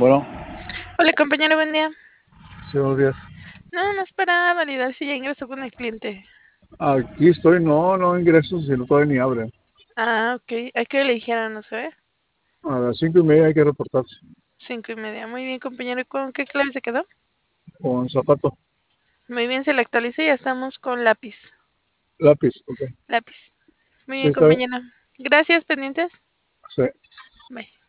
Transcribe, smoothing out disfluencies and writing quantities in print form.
Bueno, Hola compañero, buen día. sí, buenos días. No, no es para validar si ya ingresó con el cliente. Aquí estoy, no ingreso, sino todavía ni abre. Ah, ok. Hay que le dijeron, no sé. A las 5:30 hay que reportarse 5:30. Muy bien, compañero. ¿Con qué clave se quedó? con zapato, Muy bien, se le actualiza y ya estamos con lápiz. lápiz, ok. Lápiz. Muy Sí, bien, está bien. compañero. Gracias, pendientes. Sí. Bye.